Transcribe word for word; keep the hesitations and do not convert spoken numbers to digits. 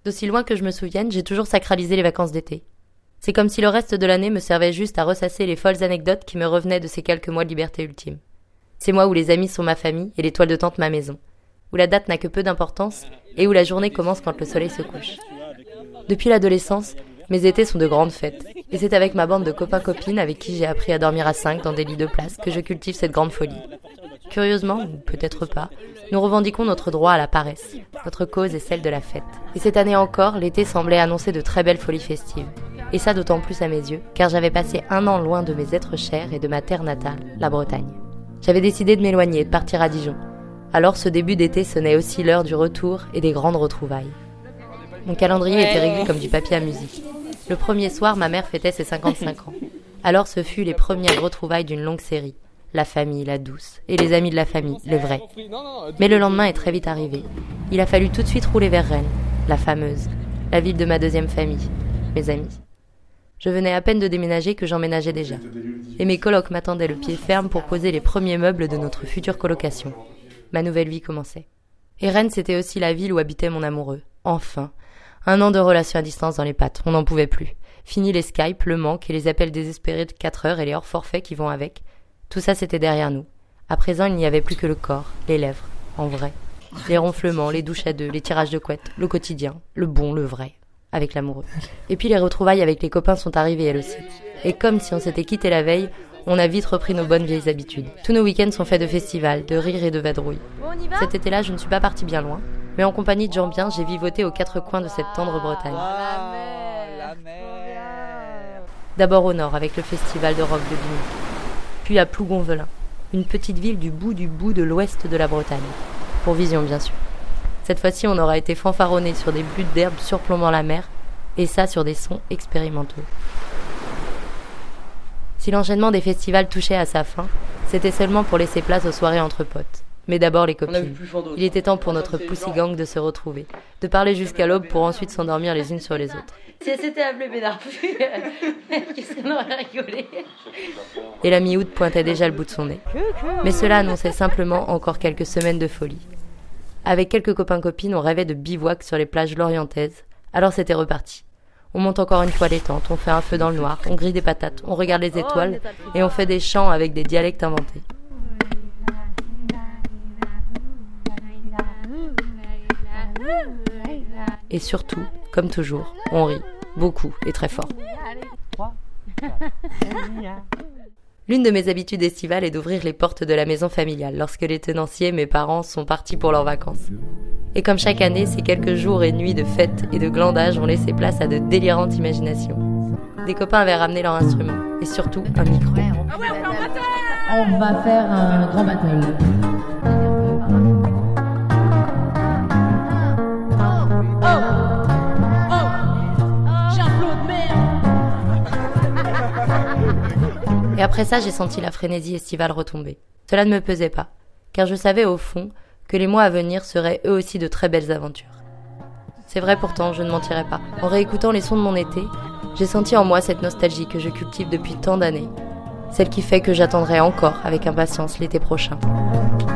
D'aussi loin que je me souvienne, j'ai toujours sacralisé les vacances d'été. C'est comme si le reste de l'année me servait juste à ressasser les folles anecdotes qui me revenaient de ces quelques mois de liberté ultime. C'est moi où les amis sont ma famille et les toiles de tente ma maison, où la date n'a que peu d'importance et où la journée commence quand le soleil se couche. Depuis l'adolescence, mes étés sont de grandes fêtes, et c'est avec ma bande de copains-copines avec qui j'ai appris à dormir à cinq dans des lits de place que je cultive cette grande folie. Curieusement, ou peut-être pas, nous revendiquons notre droit à la paresse. Notre cause est celle de la fête. Et cette année encore, l'été semblait annoncer de très belles folies festives. Et ça d'autant plus à mes yeux, car j'avais passé un an loin de mes êtres chers et de ma terre natale, la Bretagne. J'avais décidé de m'éloigner et de partir à Dijon. Alors ce début d'été sonnait aussi l'heure du retour et des grandes retrouvailles. Mon calendrier était réglé comme du papier à musique. Le premier soir, ma mère fêtait ses cinquante-cinq ans. Alors ce fut les premières retrouvailles d'une longue série. La famille, la douce, et les amis de la famille, les vrais. Mais le lendemain est très vite arrivé. Il a fallu tout de suite rouler vers Rennes, la fameuse, la ville de ma deuxième famille, mes amis. Je venais à peine de déménager que j'emménageais déjà. Et mes colocs m'attendaient le pied ferme pour poser les premiers meubles de notre future colocation. Ma nouvelle vie commençait. Et Rennes, c'était aussi la ville où habitait mon amoureux. Enfin, un an de relation à distance dans les pattes, on n'en pouvait plus. Fini les Skype, le manque et les appels désespérés de quatre heures et les hors forfaits qui vont avec. Tout ça, c'était derrière nous. À présent, il n'y avait plus que le corps, les lèvres, en vrai. Les ronflements, les douches à deux, les tirages de couette, le quotidien, le bon, le vrai, avec l'amoureux. Et puis les retrouvailles avec les copains sont arrivées elles aussi. Et comme si on s'était quitté la veille, on a vite repris nos bonnes vieilles habitudes. Tous nos week-ends sont faits de festivals, de rires et de vadrouilles. Cet été-là, je ne suis pas partie bien loin, mais en compagnie de gens bien, j'ai vivoté aux quatre coins de cette tendre Bretagne. D'abord au nord, avec le festival de rock de Binic. Puis à Plougonvelin, une petite ville du bout du bout de l'ouest de la Bretagne. Pour Vision, bien sûr. Cette fois-ci, on aura été fanfaronné sur des buttes d'herbe surplombant la mer, et ça sur des sons expérimentaux. Si l'enchaînement des festivals touchait à sa fin, c'était seulement pour laisser place aux soirées entre potes. Mais d'abord les copines. Il était temps pour notre Pussy Gang de se retrouver, de parler jusqu'à l'aube pour ensuite s'endormir les unes sur les autres. Si elle s'était appelée Bédarfu, qu'est-ce qu'on aurait rigolé. Et la mi-août pointait déjà le bout de son nez. Mais cela annonçait simplement encore quelques semaines de folie. Avec quelques copains-copines, on rêvait de bivouac sur les plages lorientaises. Alors c'était reparti. On monte encore une fois les tentes, on fait un feu dans le noir, on grille des patates, on regarde les étoiles et on fait des chants avec des dialectes inventés. Et surtout, comme toujours, on rit, beaucoup et très fort. L'une de mes habitudes estivales est d'ouvrir les portes de la maison familiale lorsque les tenanciers, mes parents, sont partis pour leurs vacances. Et comme chaque année, ces quelques jours et nuits de fêtes et de glandage ont laissé place à de délirantes imaginations. Des copains avaient ramené leur instrument, et surtout un micro. On va faire un grand battle. Et après ça, j'ai senti la frénésie estivale retomber. Cela ne me pesait pas, car je savais au fond que les mois à venir seraient eux aussi de très belles aventures. C'est vrai pourtant, je ne mentirais pas. En réécoutant les sons de mon été, j'ai senti en moi cette nostalgie que je cultive depuis tant d'années. Celle qui fait que j'attendrai encore avec impatience l'été prochain.